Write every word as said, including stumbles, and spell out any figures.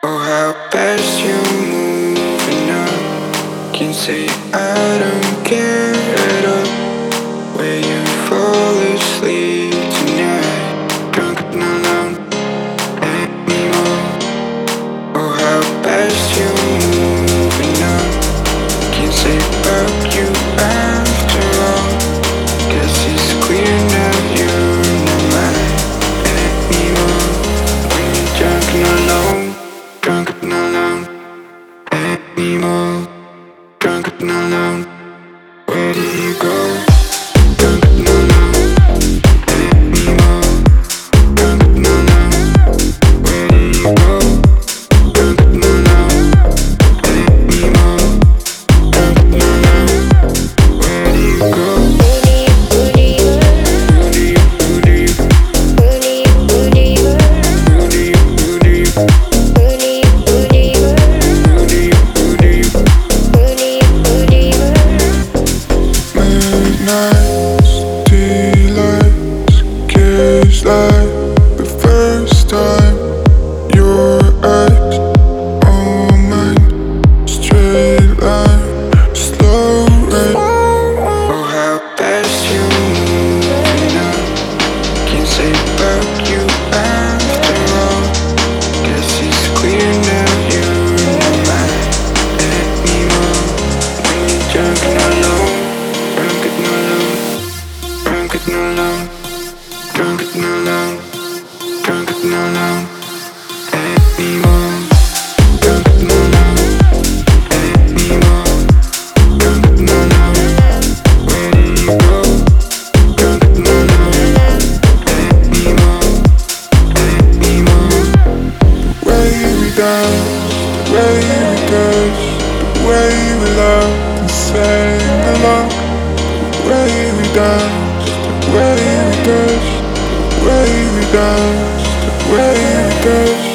Oh, how fast you're moving up. Can't say I don't care at all. Where you fall asleep tonight, drunk and alone anymore. Oh, how fast you're moving up. Can't say fuck you after all. Guess it's clear now you're not mine anymore. When you're drunk and alone, drunk and alone anymore. Drunk and alone, where do you go? Drunk and alone anymore. Drunk and alone, where do you go? Drunk and alone anymore. Drunk and alone, where do you go? Who do you, who do you, who do you, who do you, who do you, who do you, who do you, who do you, who do you, who do you, who do you, who do you, who do you? Midnights, daylights, kiss like the first time. Your eyes on mine, straight line, slow rain. Oh, how fast you're moving up. Can't say fuck you after all. Guess it's clear now you're not mine anymore. When you're drunk and alone, drunk and alone, drunk and alone, drunk and alone, drunk and alone anymore. Drunk and alone anymore. Drunk and alone, where do you go? Drunk and alone anymore, anymore. The way we dance, the way we touch, the way we love and sing along. The way we dance, the way we touch, the way we dance, the way we touch.